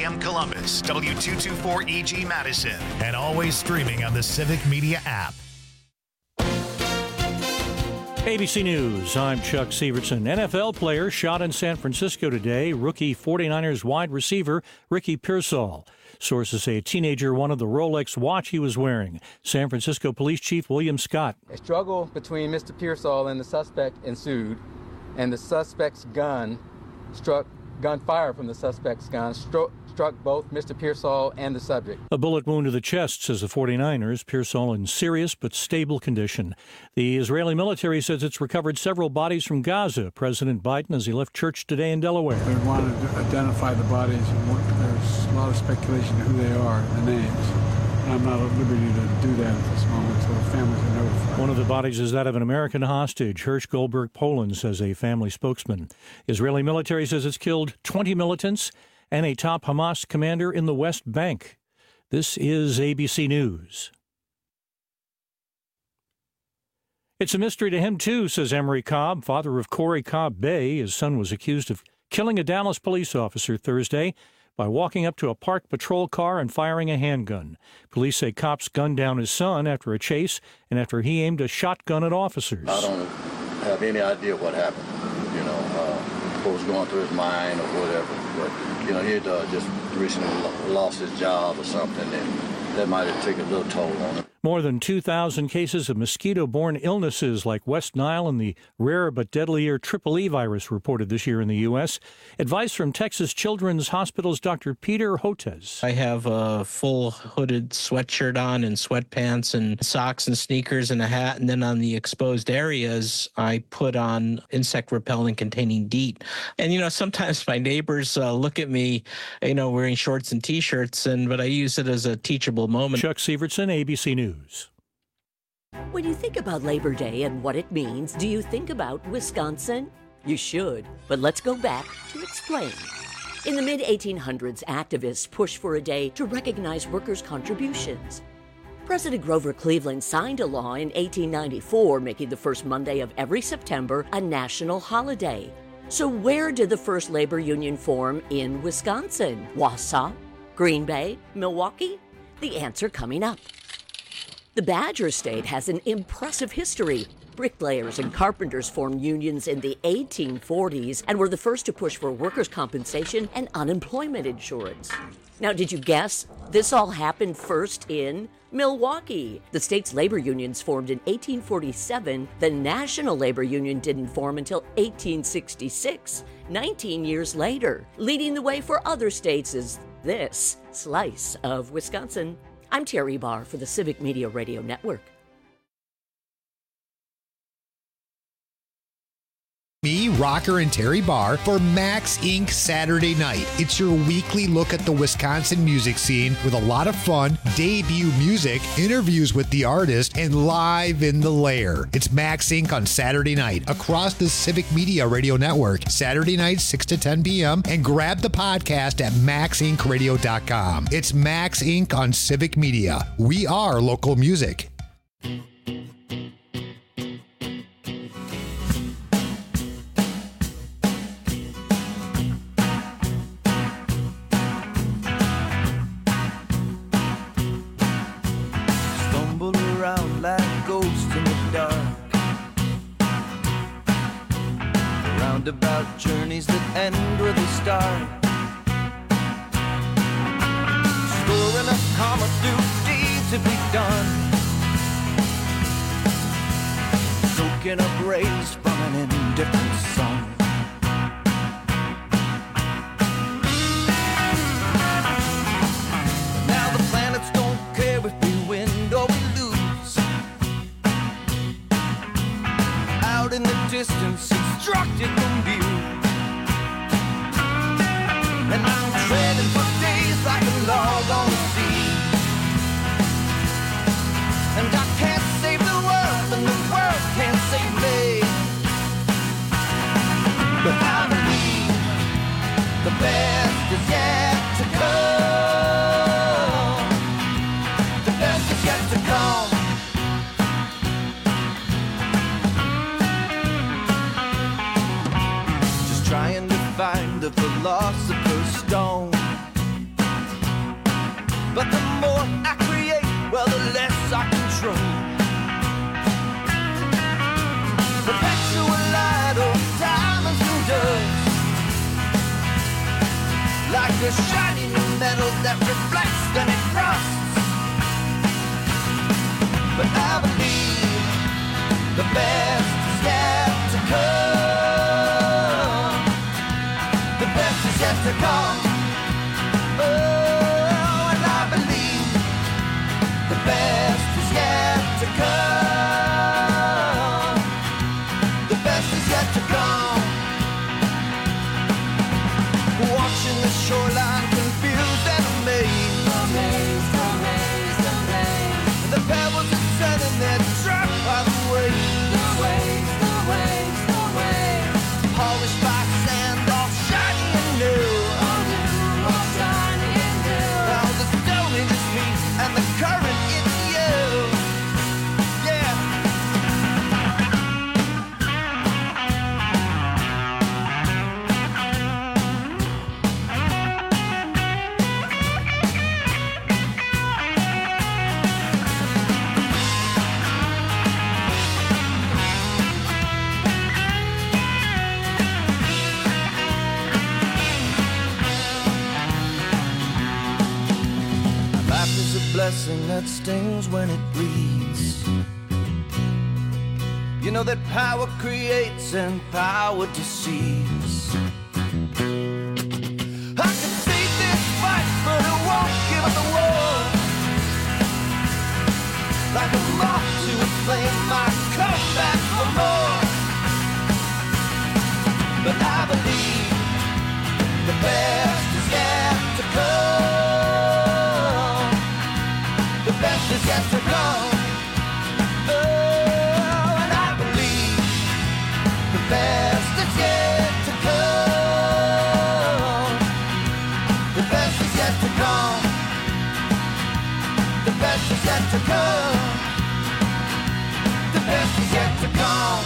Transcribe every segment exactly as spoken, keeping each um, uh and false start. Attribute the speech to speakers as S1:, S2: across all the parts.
S1: M Columbus, W two twenty-four E G Madison, and always streaming on the Civic Media app.
S2: A B C News, I'm Chuck Severson. N F L player shot in San Francisco today, rookie forty-niners wide receiver Ricky Pearsall. Sources say a teenager wanted the Rolex watch he was wearing. San Francisco Police Chief William Scott.
S3: A struggle between Mister Pearsall and the suspect ensued, and the suspect's gun struck, gunfire from the suspect's gun struck, struck both Mister Pearsall and the subject.
S2: A bullet wound to the chest, says the forty-niners. Pearsall in serious but stable condition. The Israeli military says it's recovered several bodies from Gaza. President Biden as he left church today in Delaware.
S4: They wanted to identify the bodies, and what, there's a lot of speculation who they are, the names. And I'm not at liberty to do that at this moment until the families are notified.
S2: One of the bodies is that of an American hostage, Hirsch Goldberg Poland, says a family spokesman. Israeli military says it's killed twenty militants and a top Hamas commander in the West Bank. This is A B C News. It's a mystery to him, too, says Emery Cobb, father of Corey Cobb Bay. His son was accused of killing a Dallas police officer Thursday by walking up to a parked patrol car and firing a handgun. Police say cops gunned down his son after a chase and after he aimed a shotgun at officers.
S5: I don't have any idea what happened, you know, uh, what was going through his mind or whatever. But, you know, he had uh, just recently lost his job or something, and that might have taken a little toll on him.
S2: More than two thousand cases of mosquito-borne illnesses like West Nile and the rare but deadlier Triple E virus reported this year in the U S. Advice from Texas Children's Hospital's Doctor Peter Hotez.
S6: I have a full hooded sweatshirt on and sweatpants and socks and sneakers and a hat. And then on the exposed areas, I put on insect repellent containing DEET. And, you know, sometimes my neighbors uh, look at me, you know, wearing shorts and T-shirts, and but I use it as a teachable moment.
S2: Chuck Severson, A B C News.
S7: When you think about Labor Day and what it means, do you think about Wisconsin? You should, but let's go back to explain. In the mid eighteen hundreds, activists pushed for a day to recognize workers' contributions. President Grover Cleveland signed a law in eighteen ninety-four, making the first Monday of every September a national holiday. So where did the first labor union form in Wisconsin? Wausau? Green Bay? Milwaukee? The answer coming up. The Badger State has an impressive history. Bricklayers and carpenters formed unions in the eighteen forties and were the first to push for workers' compensation and unemployment insurance. Now, did you guess? This all happened first in Milwaukee. The state's labor unions formed in eighteen forty-seven. The National Labor Union didn't form until eighteen sixty-six, nineteen years later. Leading the way for other states is this slice of Wisconsin. I'm Terry Barr for the Civic Media Radio Network.
S8: Me, Rocker, and Terry Barr for Max Incorporated. Saturday Night. It's your weekly look at the Wisconsin music scene with a lot of fun, debut music, interviews with the artist, and live in the lair. It's Max Incorporated on Saturday night across the Civic Media Radio Network. Saturday night, six to ten p.m. And grab the podcast at max inc radio dot com. It's Max Incorporated on Civic Media. We are local music.
S9: About journeys that end with a start, storing a comma through deeds to be done, soaking up rays from an indifferent sun. Now the planets don't care if we win or we lose. Out in the distance, instructed from view, and I'm treading for days like a log on the sea, and I can't save the world and the world can't save me. But the more I create, well, the less I control. Perpetual light of diamonds and dust, like a shiny new metal that reflects then it rusts. But I believe the best is yet to come. The best is yet to come. Oh, and I believe the best is yet to come. The best is yet to come. Watching the shoreline confused and amazed, amazed, amazed, amazed. And the pebbles are turning their track by the waves, the waves, the waves, the waves. Polished by sand, all shiny and new, all new, all shiny and new. Now the stone is me and the current is you. Yeah. Life is a blessing that stings when it bleeds. You know that power creates and power deceives. I can see this fight, but I won't give up the war. Like a moth to a flame, I come back for more. But I believe the best is yet to come. The best is yet to come. Oh, and I believe the best is yet to come. The best is yet to come. The best is yet to come. The best is yet to come.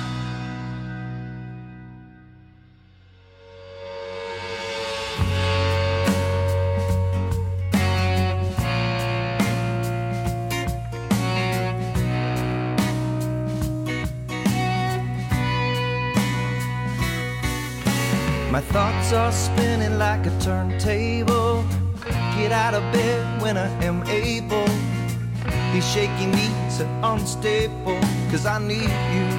S9: My thoughts are spinning like a turntable. Get out of bed when I am able. These shaky knees are unstable, cause I need you.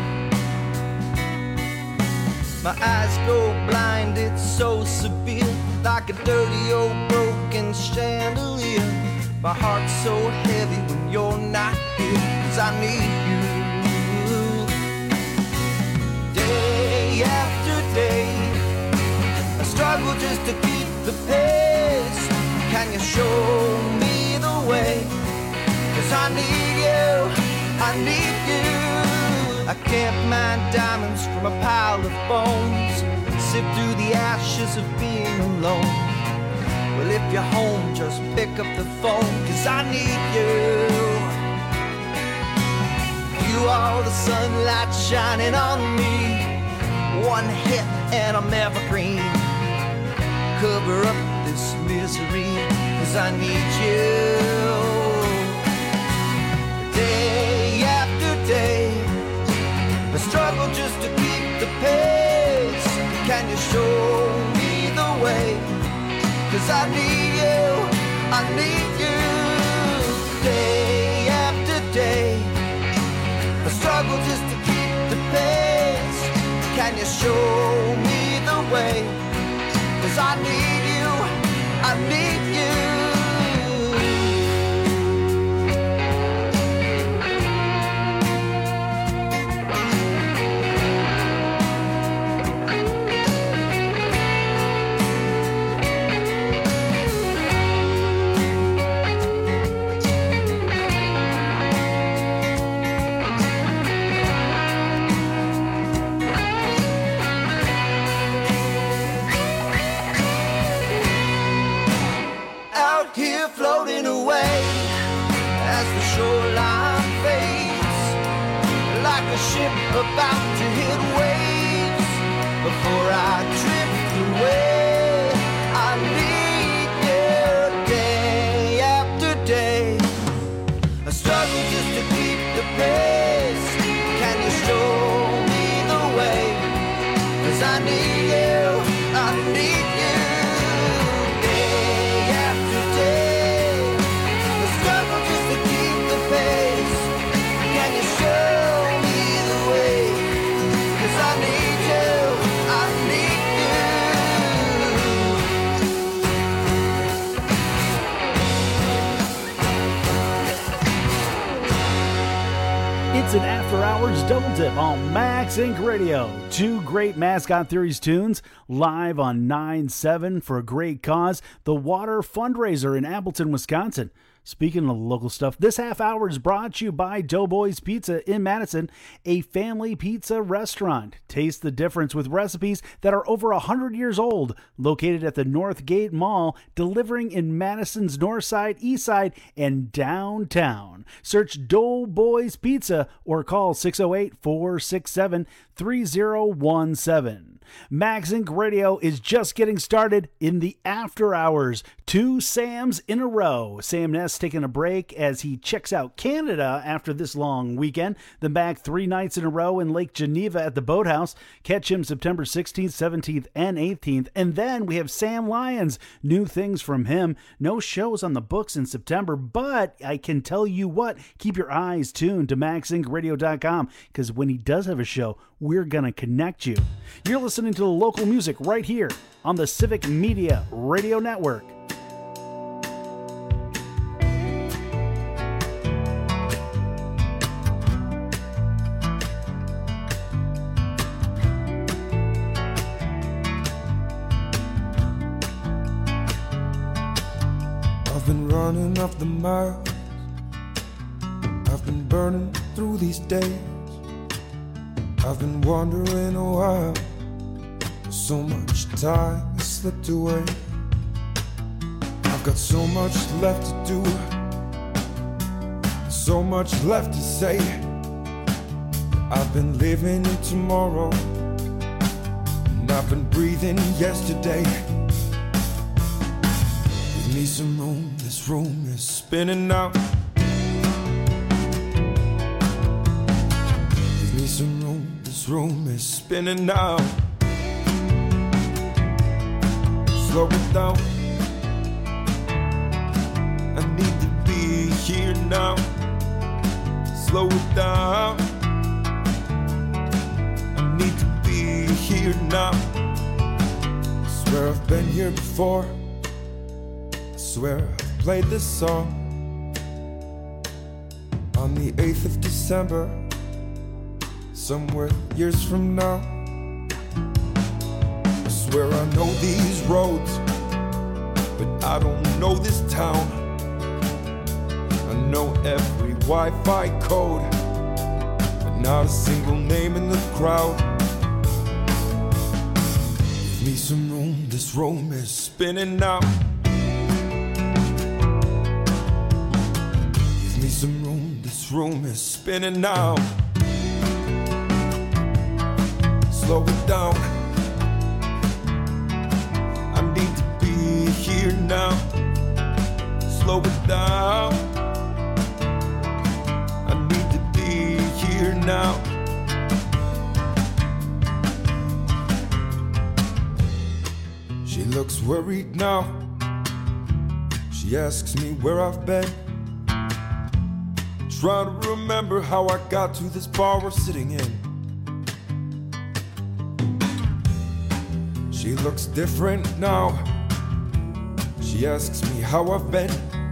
S9: My eyes go blind, it's so severe, like a dirty old broken chandelier. My heart's so heavy when you're not here, cause I need you. Day after day, I struggle just to keep the pace. Can you show me the way? Cause I need you, I need you. I can't mine diamonds from a pile of bones, sift through the ashes of being alone. Well, if you're home, just pick up the phone, cause I need you. You are the sunlight shining on me. One hit and I'm evergreen. Cover up this misery, cause I need you. Day after day, I struggle just to keep the pace. Can you show me the way? Cause I need you, I need you. Day after day, I struggle just to keep the pace. Can you show me the way? Cause I need you, I need you. Floating away as the shoreline fades, like a ship about to hit waves. Before I drift away, I need you. Day after
S10: Wisconsin After Hours Double Dip on Max Inc Radio. Two great Mascot Theories tunes live on nine seven for a great cause, the Water Fundraiser in Appleton, Wisconsin. Speaking of local stuff, this half hour is brought to you by Doughboys Pizza in Madison, a family pizza restaurant. Taste the difference with recipes that are over one hundred years old. Located at the Northgate Mall, delivering in Madison's North Side, East Side, and downtown. Search Doughboys Pizza or call six oh eight, four six seven, three oh one seven. Max Inc Radio is just getting started in the after hours. Two Sams in a row. Sam Ness taking a break as he checks out Canada after this long weekend. Then back three nights in a row in Lake Geneva at the Boathouse. Catch him September sixteenth, seventeenth, and eighteenth. And then we have Sam Lyons. New things from him. No shows on the books in September, but I can tell you what, keep your eyes tuned to max inc radio dot com because when he does have a show, we're going to connect you. You're listening to the local music right here on the Civic Media Radio Network.
S11: I've been running off the miles, I've been burning through these days. I've been wondering a while, so much time has slipped away. I've got so much left to do, so much left to say. I've been living in tomorrow, and I've been breathing yesterday. Give me some room, this room is spinning now. Give me some room, this room is spinning now. Slow it down, I need to be here now. Slow it down, I need to be here now. I swear I've been here before, I swear I've played this song on the eighth of December, somewhere years from now. I swear I know these roads, but I don't know this town. I know every Wi-Fi code, but not a single name in the crowd. Give me some room, this room is spinning now. Give me some room, this room is spinning now. Slow it down, I need to be here now. Slow it down, I need to be here now. She looks worried now, she asks me where I've been. Trying to remember how I got to this bar we're sitting in. She looks different now, she asks me how I've been.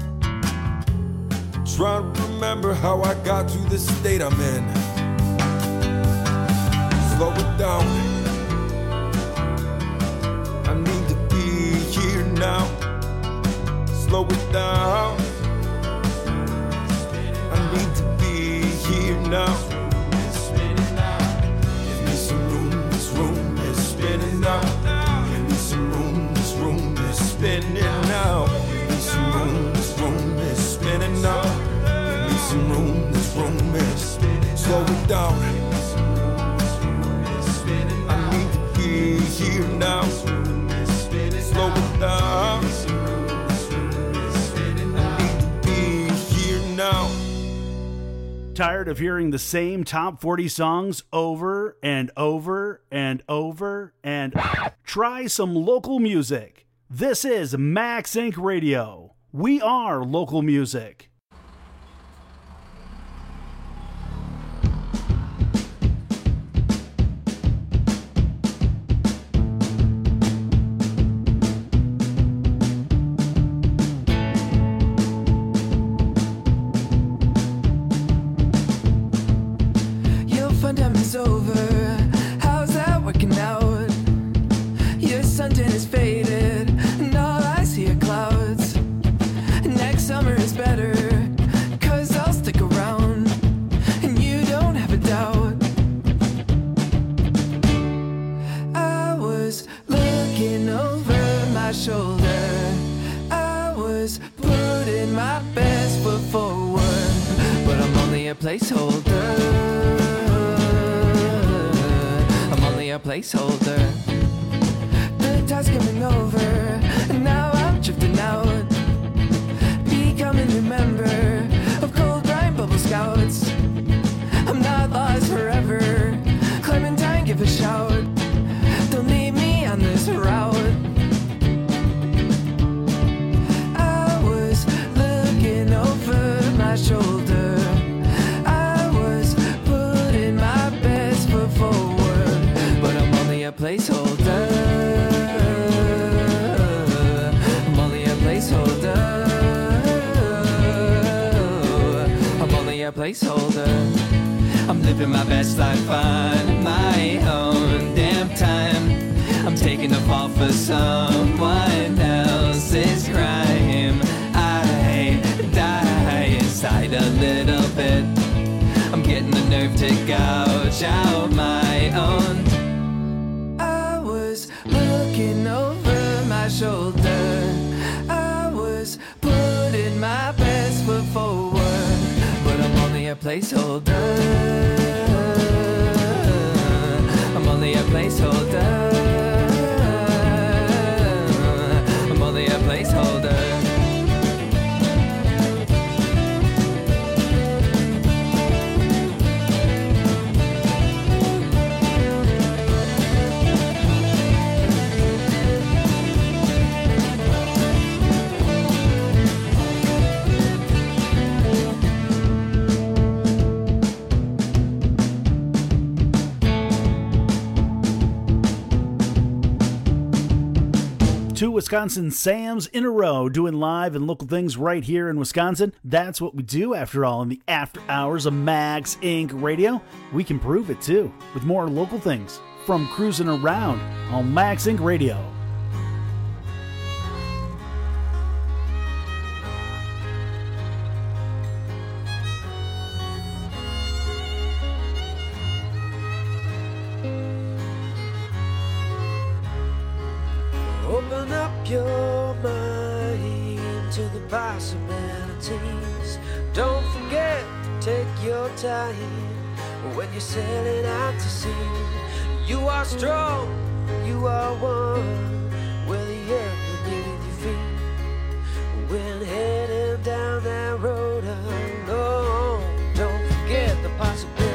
S11: Trying to remember how I got to this state I'm in. Slow it down, I need to be here now. Slow it down, I need to be here now. Give me some room, this room is spinning now. Spinning now. Give me some room, this room is spinning now. Give me some room, this room is spinning. Slow it down, I need to be here now. Slow it down, I need to be here now.
S10: Tired of hearing the same top forty songs over and over and over and try some local music. This is Max Inc Radio. We are local music.
S12: placeholder. I'm only a placeholder. The tide's coming over, and now I'm drifting out, becoming a member of cold brine bubble scouts. I'm not lost forever. Clementine, give a shout. Don't leave me on this route. I was looking over my shoulder. I was putting my best foot forward, but I'm only a placeholder. I'm only a placeholder. I'm only a placeholder. I'm living my best life on my own damn time. I'm taking a fall for someone else's crime. I die inside a little bit. I'm getting the nerve to gouge out my own. I was looking over my shoulder. I was putting my best foot forward, but I'm only a placeholder. I'm only a placeholder. I'm only a placeholder.
S10: Two Wisconsin Sams in a row doing live and local things right here in Wisconsin. That's what we do, after all, in the after hours of Max Incorporated. Radio. We can prove it, too, with more local things from Cruising Around on Max Incorporated. Radio.
S11: Open up your mind to the possibilities. Don't forget to take your time when you're sailing out to sea. You are strong, you are one, with the earth beneath your feet. When heading down that road alone, don't forget the possibilities.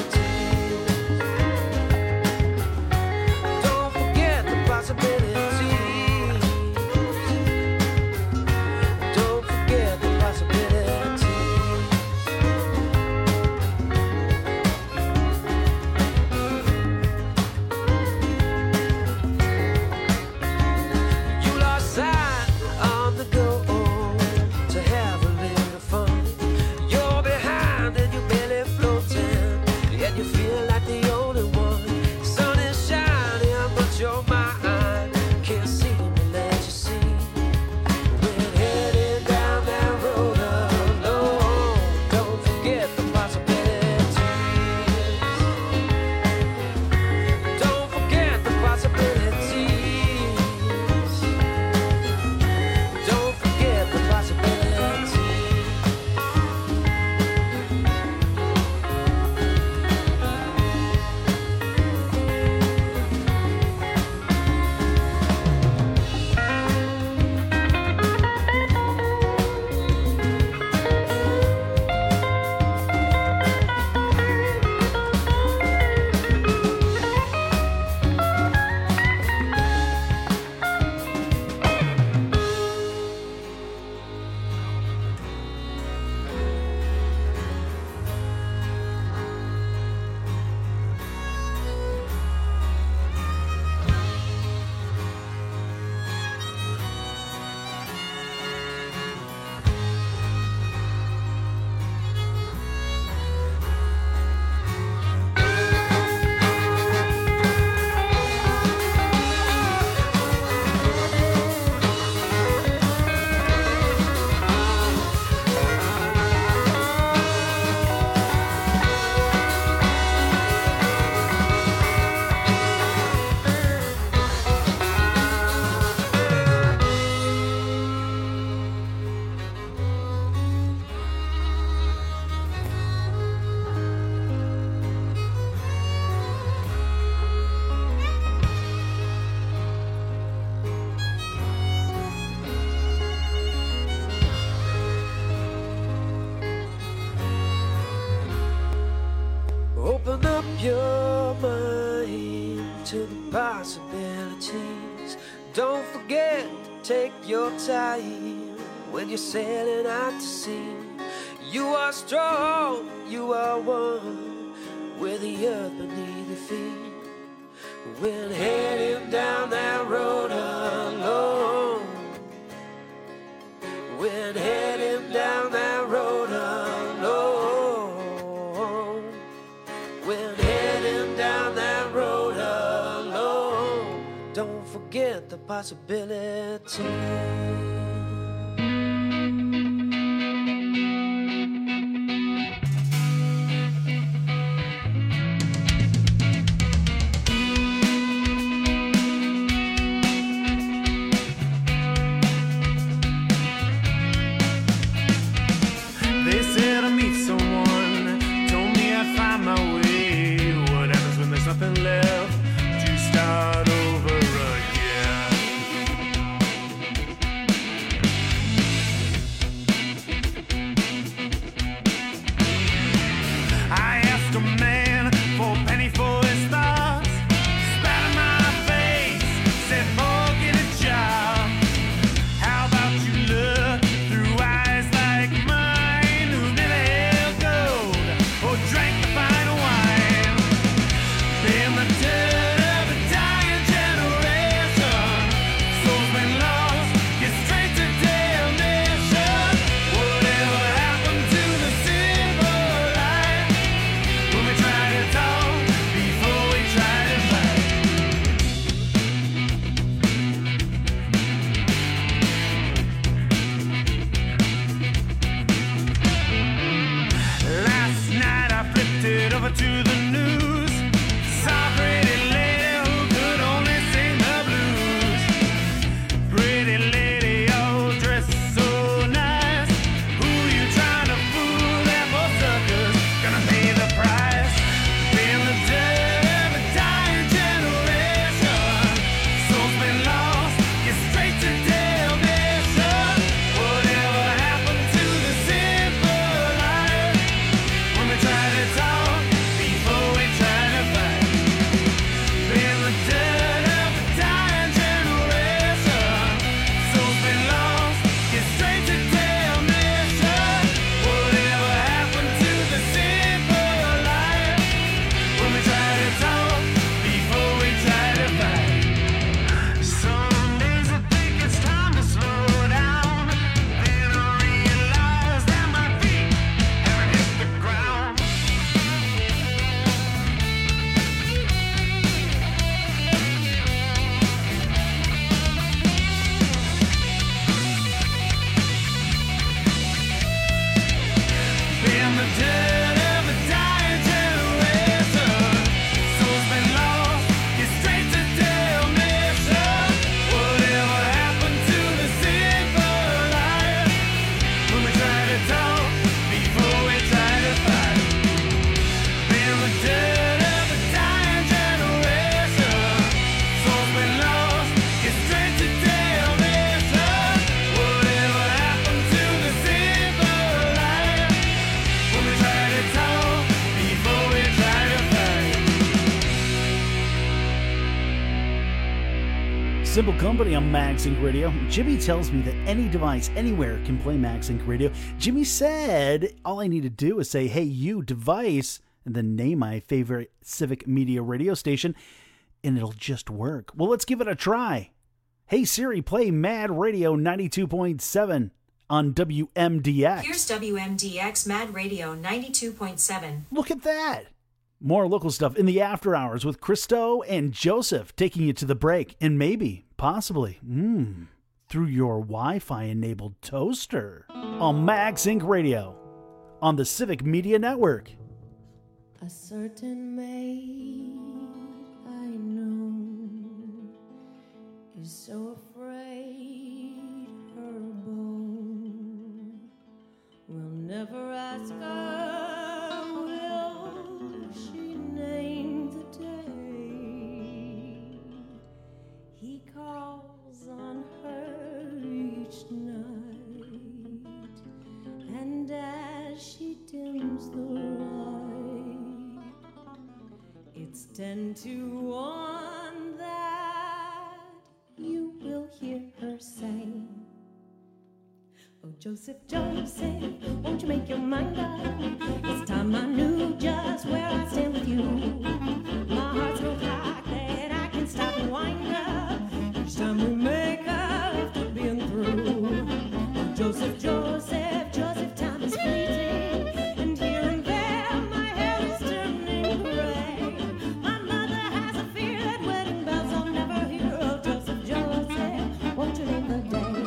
S11: Don't forget the possibilities.
S9: your mind to the possibilities. Don't forget to take your time when you're sailing out to sea. You are strong, you are one with the earth beneath your feet. When heading down that road alone, when heading down that road alone, when heading down that road alone, don't forget the possibility.
S10: Simple Company on Max Inc Radio. Jimmy tells me that any device anywhere can play Max Inc Radio. Jimmy said all I need to do is say, hey, you device, and then name my favorite Civic Media radio station, and it'll just work. Well, let's give it a try. Hey, Siri, play Mad Radio ninety-two point seven on W M D X.
S13: Here's W M D X Mad Radio ninety-two point seven.
S10: Look at that. More local stuff in the after hours with Christo and Joseph taking you to the break, and maybe, possibly, mmm, through your Wi-Fi enabled toaster on Max Inc Radio on the Civic Media Network.
S14: A certain maid I know is so afraid her beau will never ask her. Calls on her each night, and as she dims the light, ten to one that you will hear her say, oh, Joseph, Joseph, won't you make your mind up? It's time I knew just where I stand with you. My heart's no clock that I can stop and wind up. Each time we make up after being through. Oh, Joseph, Joseph, Joseph, time is fleeting. And here and there my hair is turning gray. My mother has a fear that wedding bells I'll never hear. Oh, Joseph, Joseph, won't you name the day?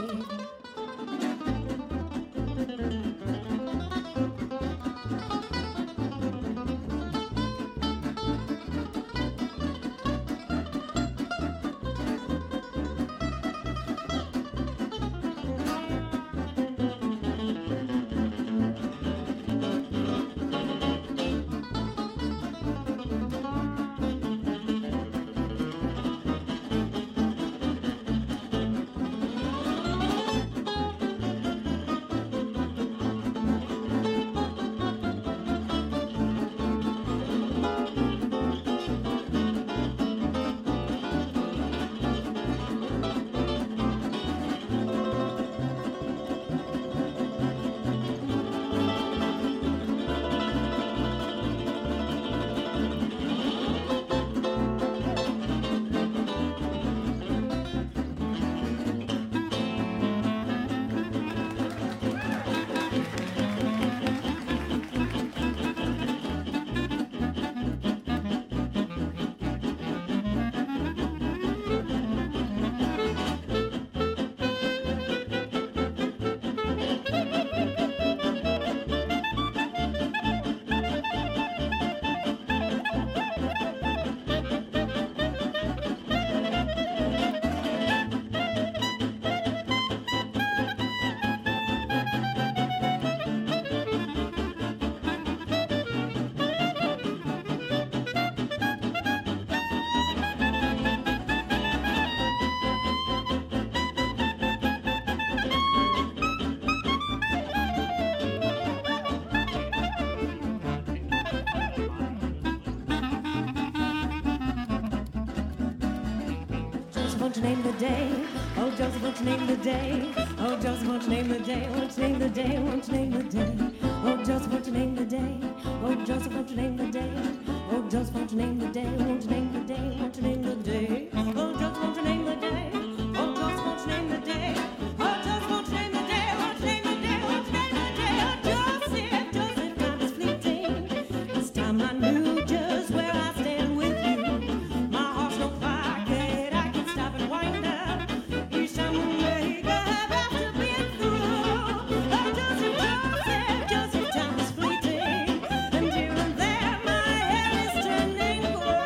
S14: Won't you name the day? Oh, Joseph, won't you name the day? Oh, Joseph, won't you name the day? Won't you name the day? Won't you name the day? Oh, Joseph, won't you name the day? Oh, Joseph, won't you name the day? Oh, Joseph, won't you name the day? Won't you name the day? Won't you name the day? Oh, Joseph, won't you name the day? Oh, Joseph, won't you name the day? Oh, Joseph, won't you name the day? Won't you name the day? Won't you name the day? Oh, Joseph, Joseph, time is fleeting. This time I knew just where I stand with you. My heart's no clock that I can stop and wind up. Each time we make up after being through. Oh, Joseph, Joseph, Joseph, time is fleeting. And here and there my hair is turning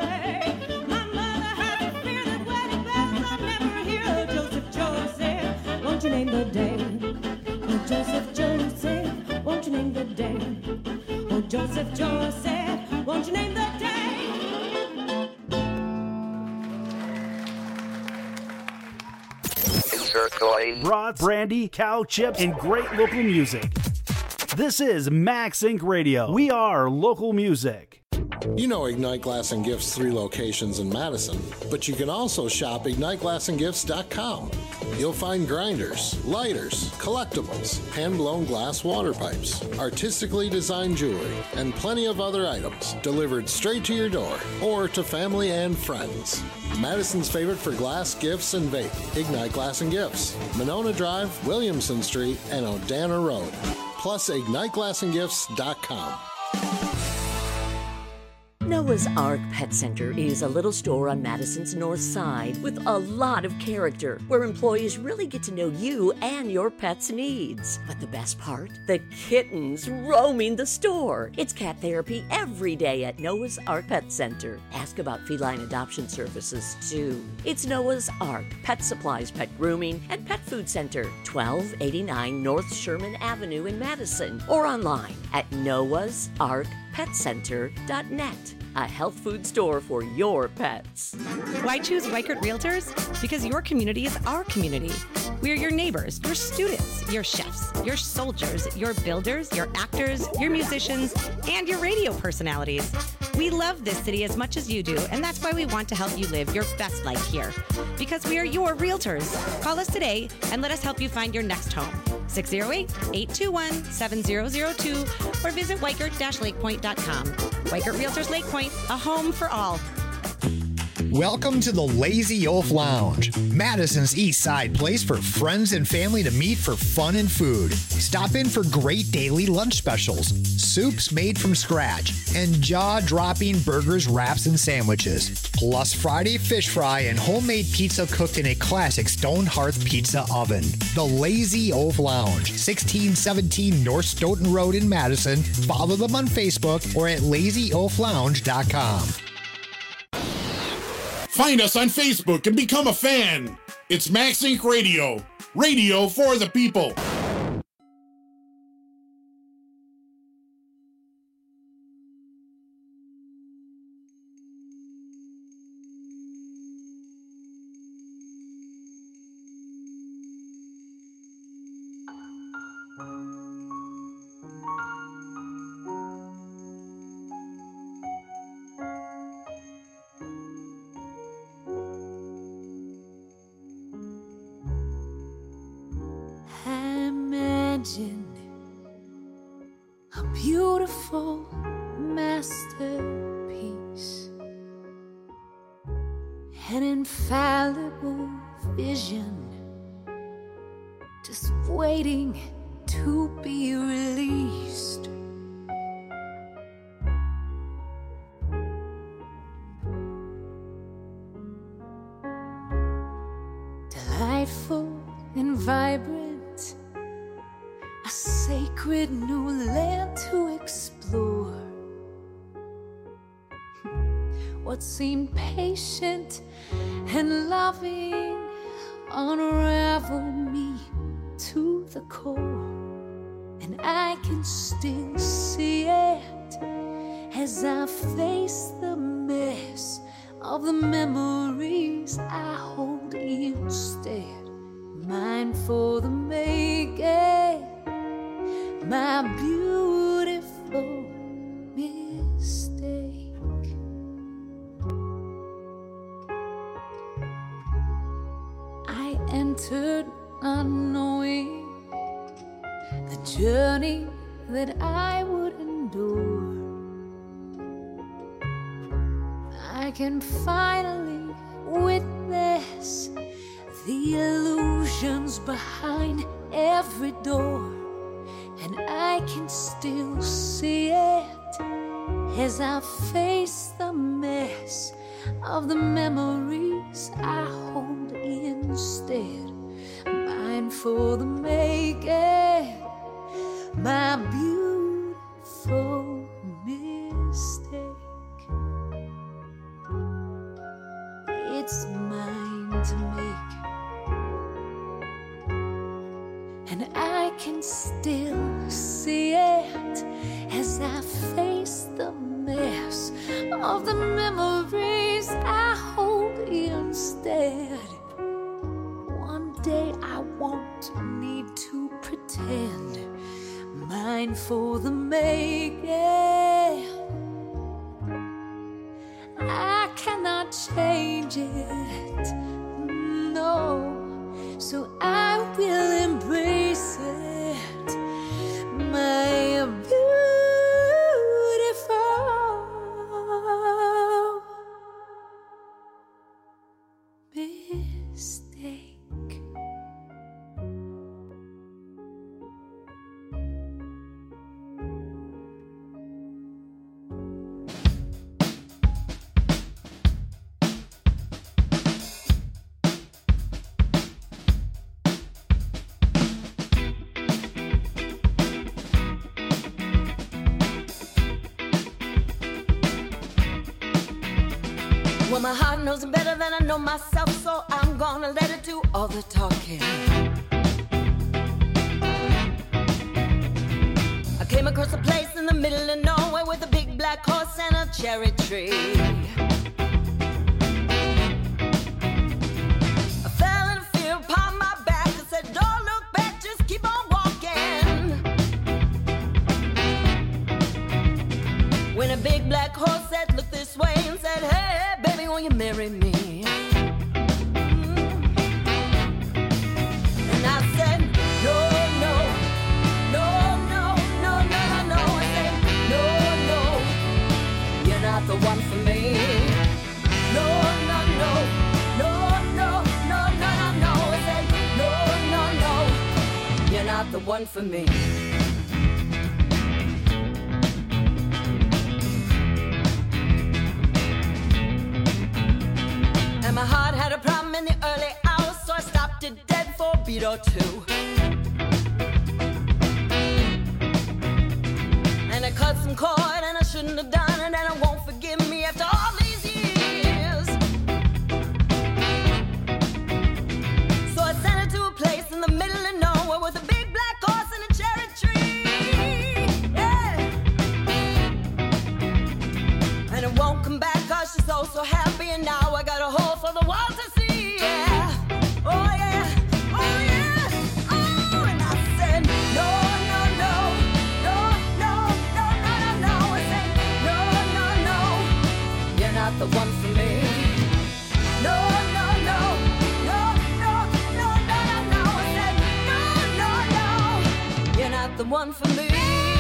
S14: gray. My mother has a fear that wedding bells I'll never hear. Oh, Joseph, Joseph, won't you name the day? Oh, Joseph, Joseph, won't you name the day? Oh, Joseph, Joseph, won't you name the day?
S10: Brats, brandy, cow chips, and great local music. This is Max Inc Radio. We are local music.
S15: You know Ignite Glass and Gifts' three locations in Madison, but you can also shop ignite glass and gifts dot com. You'll find grinders, lighters, collectibles, hand-blown glass water pipes, artistically designed jewelry, and plenty of other items delivered straight to your door or to family and friends. Madison's favorite for glass, gifts, and vape, Ignite Glass and Gifts, Monona Drive, Williamson Street, and Odana Road. Plus ignite glass and gifts dot com.
S7: Noah's Ark Pet Center is a little store on Madison's north side with a lot of character, where employees really get to know you and your pet's needs. But the best part? The kittens roaming the store. It's cat therapy every day at Noah's Ark Pet Center. Ask about feline adoption services, too. It's Noah's Ark Pet Supplies, Pet Grooming, and Pet Food Center, twelve eighty-nine North Sherman Avenue in Madison, or online at noahs ark pet center dot net, a health food store for your pets.
S16: Why choose Weichert Realtors? Because your community is our community. We are your neighbors, your students, your chefs, your soldiers, your builders, your actors, your musicians, and your radio personalities. We love this city as much as you do, and that's why we want to help you live your best life here. Because we are your realtors. Call us today and let us help you find your next home. six oh eight, eight two one, seven oh oh two or visit weichert dash lake point dot com. Weichert Realtors Lake Point, a home for all.
S8: Welcome to the Lazy Oaf Lounge, Madison's East Side place for friends and family to meet for fun and food. Stop in for great daily lunch specials, soups made from scratch, and jaw-dropping burgers, wraps, and sandwiches. Plus Friday fish fry and homemade pizza cooked in a classic stone hearth pizza oven. The Lazy Oaf Lounge, sixteen seventeen North Stoughton Road in Madison. Follow them on Facebook or at lazy oaf lounge dot com.
S17: Find us on Facebook and become a fan. It's Max Inc Radio. Radio for the people.
S14: A beautiful masterpiece, an infallible vision, just waiting to be released. Delightful and vibrant, a sacred new land to explore. What seemed patient and loving unraveled me to the core, and I can still see it as I face the mess of the memories I hold instead. Mine for the making, my beautiful mistake. I entered unknowing the journey that I would endure. I can finally witness the illusions behind every door, and I can still see it as I face the mess of the memories I hold instead. Mine for the making, my beautiful mistake. It's mine to make, and I can still see it as I face the mess of the memories I hold instead. One day I won't need to pretend. Mine for the making, I cannot change it, no, so I will embrace it. My beautiful mistake.
S18: Well, my heart knows it better than I know myself, so I'm gonna let it do all the talking. I came across a place in the middle of nowhere with a big black horse and a cherry tree. I fell in fear upon my back and said, don't look back, just keep on walking. When a big black horse said, look this way, and said, hey, baby, will you marry me? The one for me. No, no, no, no, no, no, no, no, no. I said, no, no, no, you're not the one for me. And my heart had a problem in the early hours, so I stopped it dead for a beat or two. And I cut some cord and I shouldn't have done it, and I won't forgive me after all these years. So I sent her to a place in the middle of nowhere with a big black horse and a cherry tree. Yeah. And it won't come back cause she's so, so happy, and now I got a hole for the world to see. Yeah. Oh yeah, oh yeah, oh, and I said no, no, no, no, no, no, no, no, no. I said no, no, no, you're not the one for me. No, no, no, no, no, no, no, no, no. I said no, no, no, you're not the one for me.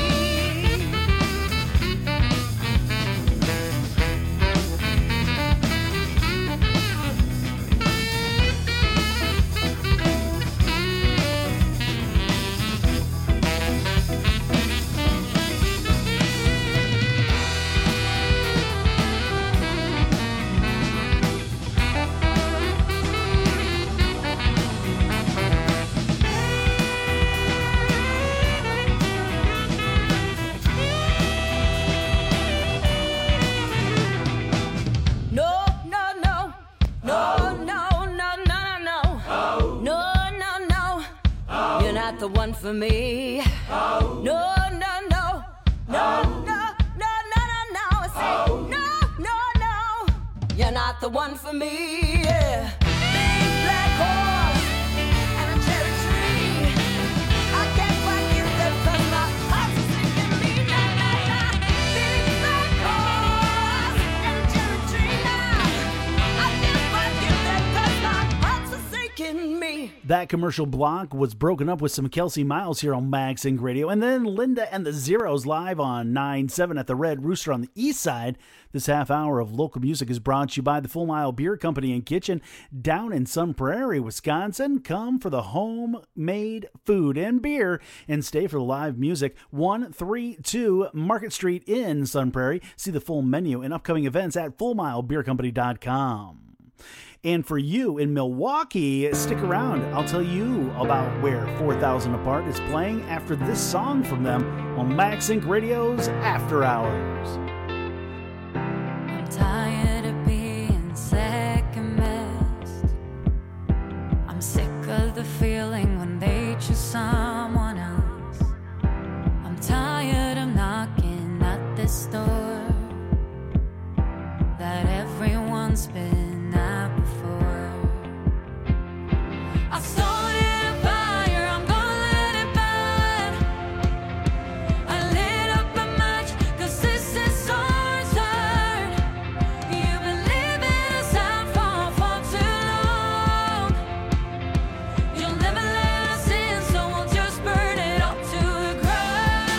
S18: The one for me. Oh. No, no, no, no, oh. no, no, no, no, no. I say oh. no, no, no. You're not the one for me. Yeah. Big black horse and a cherry tree. I can't quite get that 'cause my heart's sinking me. Na, na, na. Big black horse and a cherry tree. Now I can't quite get that 'cause my heart's sinking me.
S10: That commercial block was broken up with some Kelsey Miles here on Max Inc Radio, and then Linda and the Zeros live on nine seven at the Red Rooster on the east side. This half hour of local music is brought to you by the Full Mile Beer Company and Kitchen down in Sun Prairie, Wisconsin. Come for the homemade food and beer and stay for the live music. one thirty-two Market Street in Sun Prairie. See the full menu and upcoming events at full mile beer company dot com. And for you in Milwaukee, stick around. I'll tell you about where four thousand Apart is playing after this song from them on Max Inc Radio's After Hours.
S19: I'm tired of being second best. I'm sick of the feeling when they choose someone else. I'm tired of knocking at this door that everyone's been at before. I started a fire, I'm gonna let it burn. I lit up a match, 'cause this is so hard. You've been living us out for far too long. You'll never let us in, so we'll just burn it all to the ground.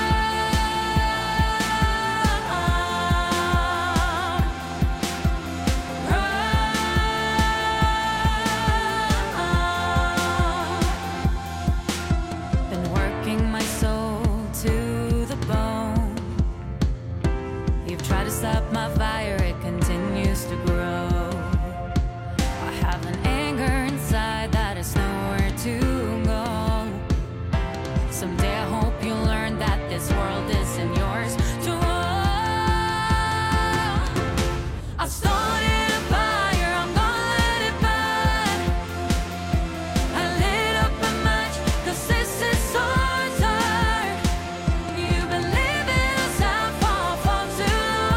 S19: Been working my soul to the bone. You've tried to stop my fire, it continues to grow. I have an anger inside that is nowhere to go. Someday I hope you learn that this world isn't yours to own. I started a fire, I'm gonna let it burn. I lit up a match, 'cause this is so hard. You've been living us out for far too long.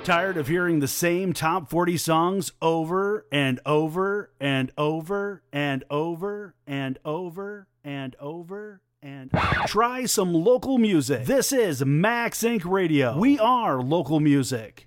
S10: Tired of hearing the same top forty songs over and over and over and over and over and over and try some local music. This is Max Inc Radio. We are local music.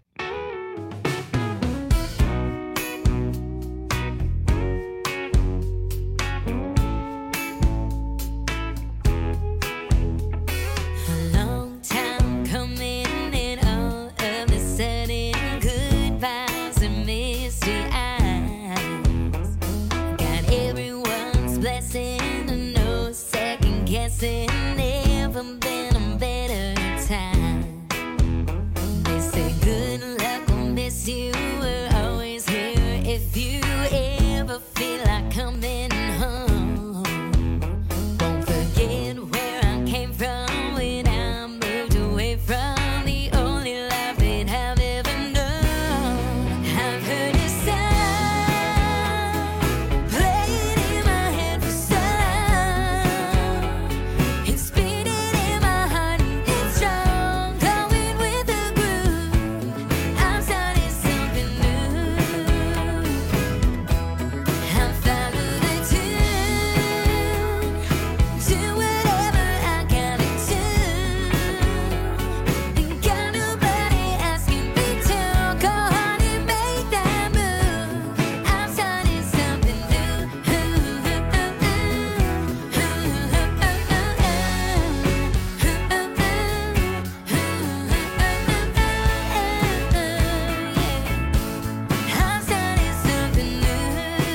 S19: Never been a better time. They say good luck will miss you. We're always here if you ever feel like coming home. Won't forget where I came from when I moved away from the only life that I've ever known. I've heard it sound playing in my head for so long. It's beating in my heart and it's strong, going with the groove. I'm starting something new. I follow the tune, do whatever I gotta do. Ain't got nobody asking me to go on and make that move. I'm starting something new. I'm starting something new.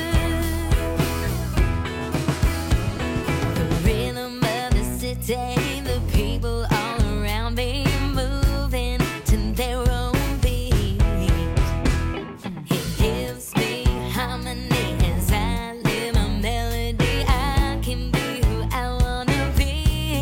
S19: The rhythm of the city, the people all around me moving to their own beat. It gives me harmony as I live my melody. I can be who I wanna be.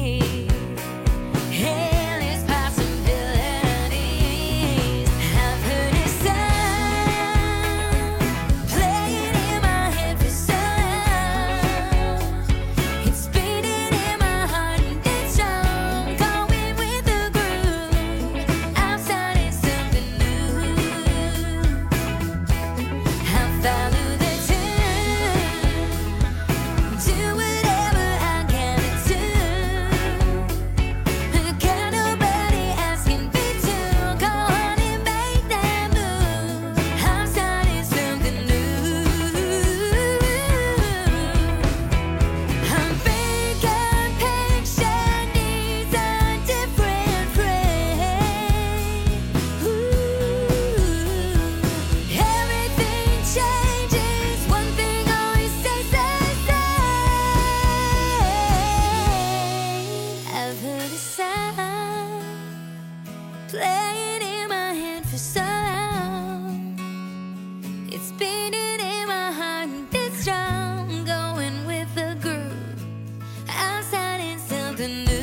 S19: Endless possibilities. I've heard it sound playing in my head for so long. It's beating in my heart and it's strong, going with the groove. I'm starting something new. I follow the tune, do whatever I gotta do. Got nobody asking me to go on and make that move. I'm starting something new. I'm big and patient, needs a different frame. Ooh, everything changes, one thing always stays the same. I've heard a sound playing in my head for so long. It's beating in my heart and it's strong, going with the groove. I'm starting something new.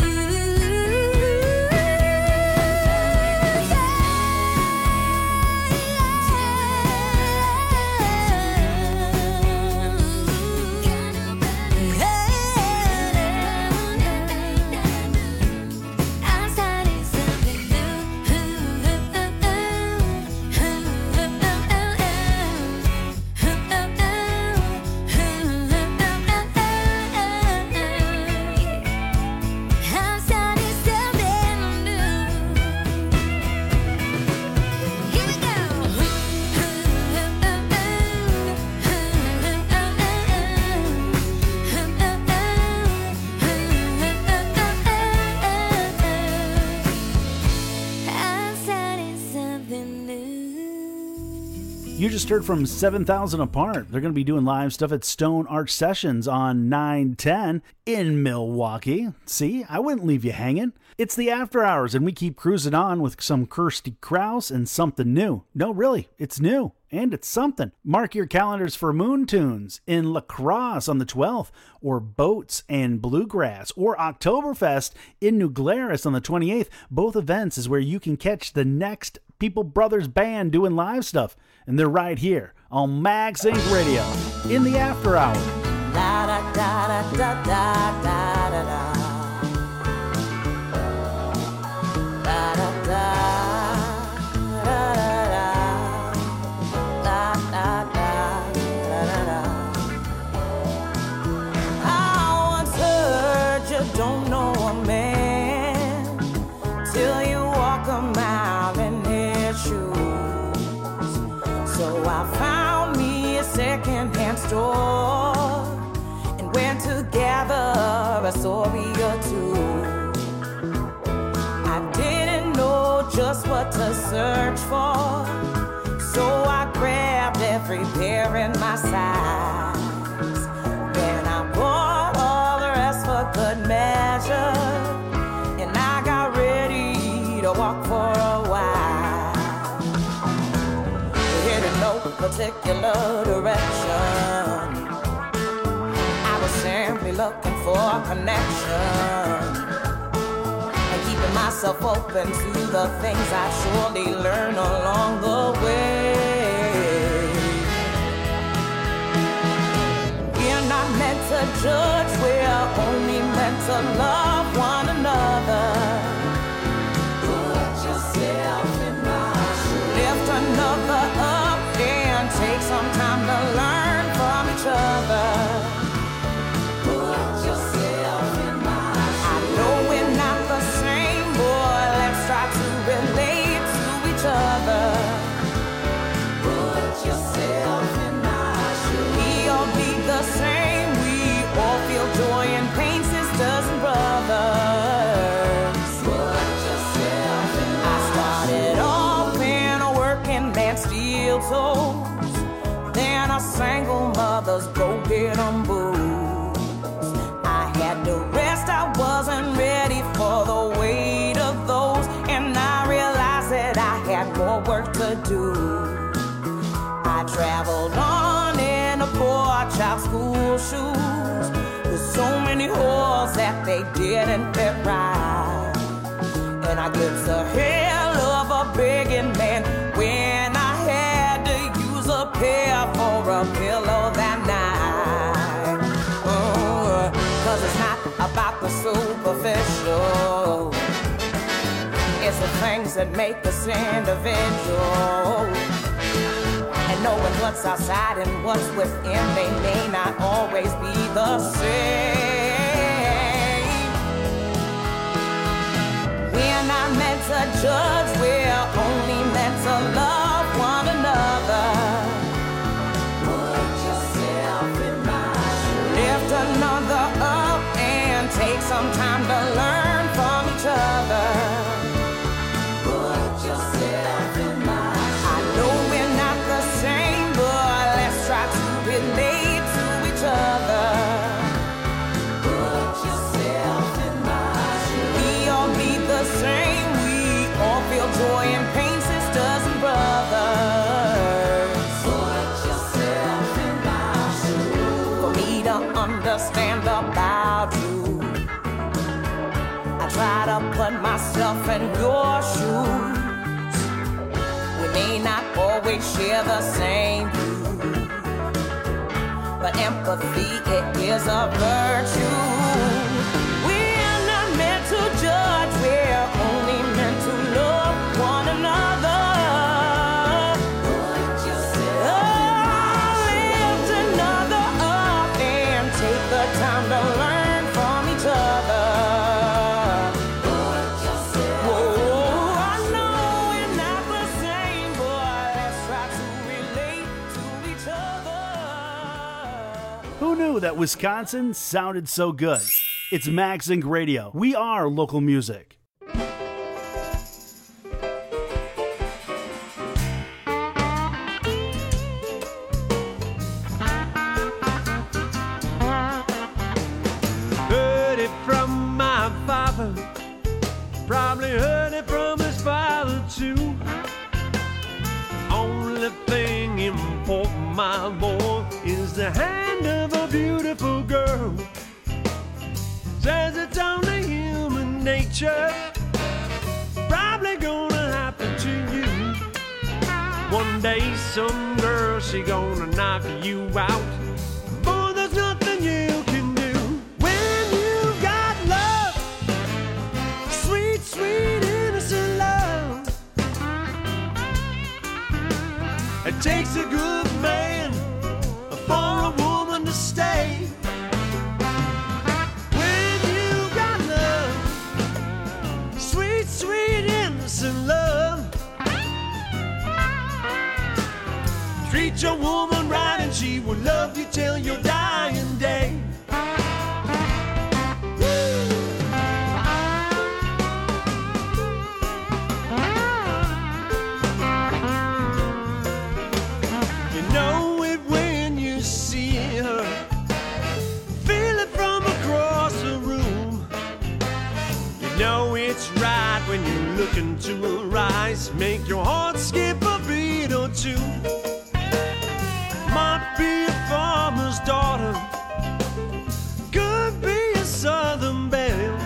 S19: I'm starting something I'm starting something new. Here we go. I'm starting something new.
S10: You just heard from seven thousand Apart. They're going to be doing live stuff at Stone Arch Sessions on nine ten in Milwaukee. See, I wouldn't leave you hanging. It's the after hours, and we keep cruising on with some Kirsty Krause and something new. No, really, it's new, and it's something. Mark your calendars for Moon Tunes in La Crosse on the twelfth, or Boats and Bluegrass, or Oktoberfest in New Glarus on the twenty-eighth. Both events is where you can catch the next People Brothers Band doing live stuff, and they're right here on Max Inc Radio in the after hour.
S9: Da da da da da da da da da. Da da da da don't know a man till you walk a mile in his shoes. So I found me a second-hand store and went to gather a story or two. I didn't know just what to search for, so I grabbed every pair in my size. Then I bought all the rest for good measure, and I got ready to walk for a while. Headed no particular direction, I was simply looking for a connection, keeping myself open to the things I surely learn along the way. We're not meant to judge, we're only meant to love one another. Put yourself in my shoes. Lift another up and take some time to learn from each other. Put yourself in my shoes. I know we're not the same, boy, let's try to relate to each other. Put yourself in my shoes. We all bleed the same, we all feel joy and pain, sisters and brothers. Put yourself in my I started off in a working man's steel toes, then a single mother's go-get-em boots. I had to rest, I wasn't ready for the weight of those, and I realized that I had more work to do. I traveled on in a poor child's school shoes, with so many holes that they didn't fit right. And I glimpsed the hell of a begging man when I had to use a pair for a pillow that night. Oh, 'cause it's not about the superficial, it's the things that make us individual. And knowing what's outside and what's within, they may not always be the same. We're not meant to judge, we're only meant to love one another. Put yourself in my shoes. Lift another up and take some time to learn from each other. Put yourself in my shoes. I know we're not the same, but let's try to relate to each other. Put yourself in my shoes. We all bleed the same, we all feel joy and pain, sisters and brothers. Put yourself in my shoes. For me to understand about you, I try to put myself in your shoes. We may not always share the same view, but empathy, it is a virtue. We're not meant to judge, we're only meant to love one another. Put yourself oh, lift another up and take the time to learn from each other. Put yourself Whoa, I know we're not the same, but let's try to relate to each other.
S10: Who knew that Wisconsin sounded so good? It's Max Inc Radio. We are local music.
S20: Heard it from my father, probably heard it from his father too. Only thing important, my boy, is the hand of a beautiful girl. Says it's only human nature, probably gonna happen to you. One day some girl, she gonna knock you out. Boy, there's nothing you can do. When you got love, sweet, sweet, innocent love, it takes a good man for a woman to stay. When you got she will love you till your dying day. You know it when you see her, feel it from across the room. You know it's right when you look into her eyes, make your heart skip a beat or two. Might be a farmer's daughter, could be a southern belle,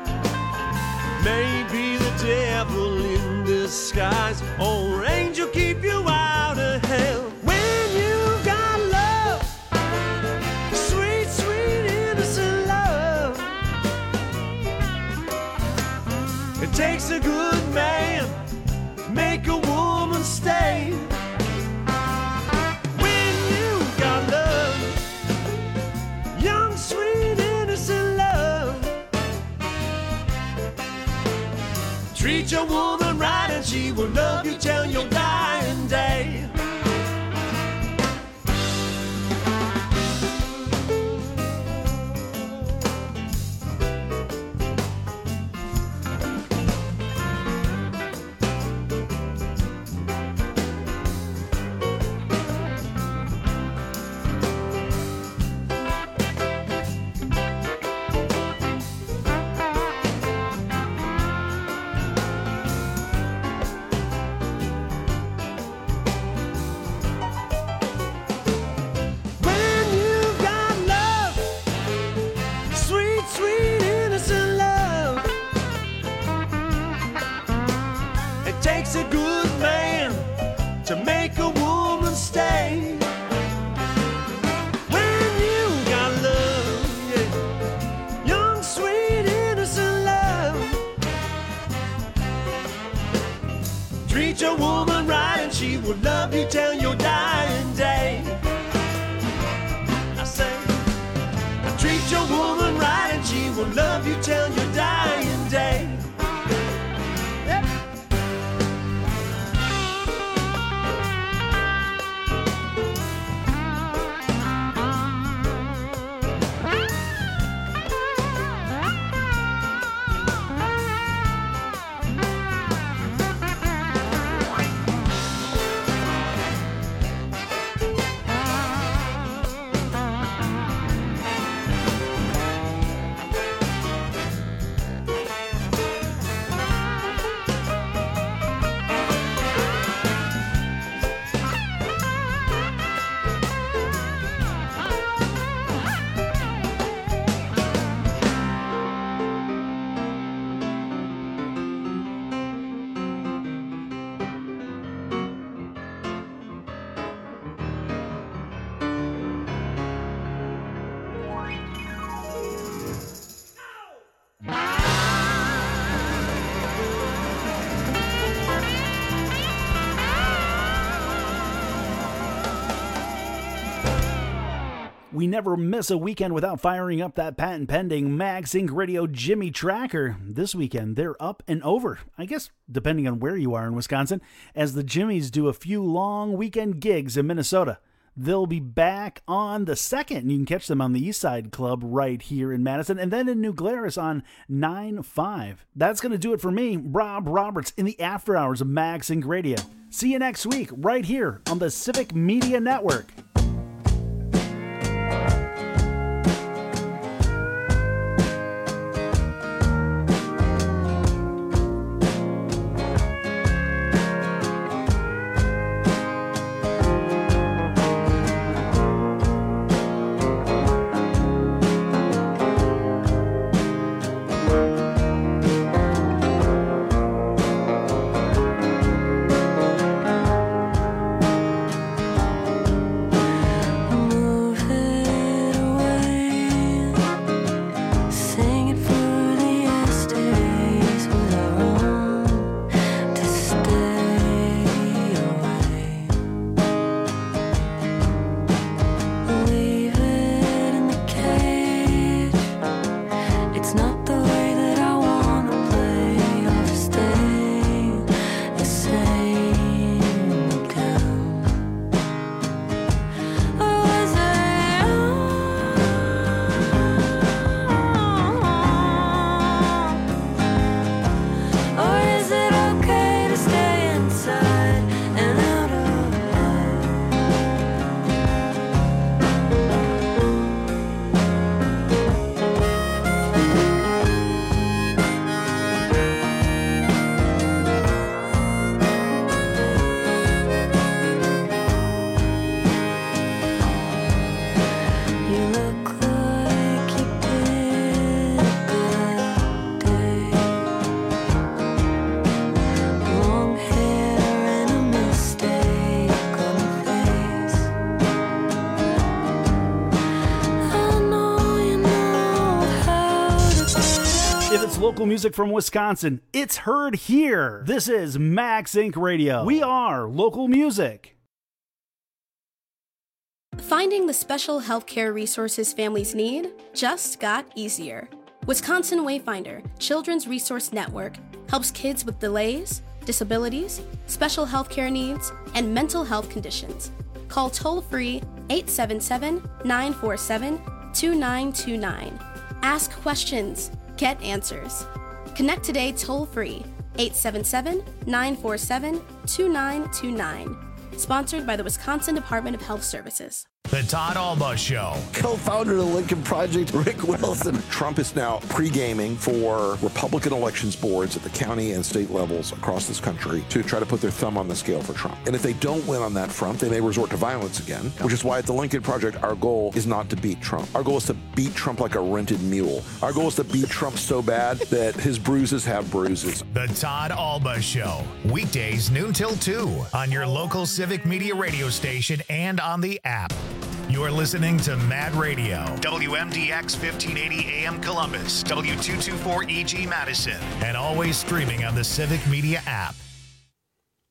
S20: maybe the devil in disguise, or angel keep you out of hell. When you got love, sweet, sweet, innocent love, it takes a good man to make a woman stay. When you got love, young, sweet, innocent love, treat your woman right and she will love you till your dying day. When you got love, sweet, sweet, innocent love, it takes a good man to make a woman stay. When you got love, yeah, young, sweet, innocent love, treat your woman right and she will love you till your dying day. I say, treat your woman right and she will love you till your dying day. Yep.
S10: We never miss a weekend without firing up that patent pending Max Incorporated. Radio Jimmy Tracker. This weekend, they're up and over, I guess, depending on where you are in Wisconsin, as the Jimmies do a few long weekend gigs in Minnesota. They'll be back on the second, and you can catch them on the East Side Club right here in Madison, and then in New Glarus on nine five. That's going to do it for me, Rob Roberts, in the after hours of Max Incorporated. Radio. See you next week, right here on the Civic Media Network. local music from Wisconsin. It's heard here. This is Max Inc Radio. We are local music.
S21: Finding the special healthcare resources families need just got easier. Wisconsin Wayfinder Children's Resource Network helps kids with delays, disabilities, special healthcare needs, and mental health conditions. Call toll-free eight seven seven, nine four seven, two nine two nine. Ask questions. Get answers. Connect today toll-free eight seven seven, nine four seven, two nine two nine. Sponsored by the Wisconsin Department of Health Services.
S1: The Todd Alba Show.
S22: Co-founder of the Lincoln Project, Rick Wilson. Trump is now pre-gaming for Republican elections boards at the county and state levels across this country to try to put their thumb on the scale for Trump. And if they don't win on that front, they may resort to violence again, which is why at the Lincoln Project, our goal is not to beat Trump. Our goal is to beat Trump like a rented mule. Our goal is to beat Trump so bad that his bruises have bruises.
S1: The Todd Alba Show. Weekdays noon till two on your local Civic Media radio station and on the app. You're listening to Mad Radio, W M D X fifteen eighty A M Columbus, W two twenty-four E G Madison, and always streaming on the Civic Media app.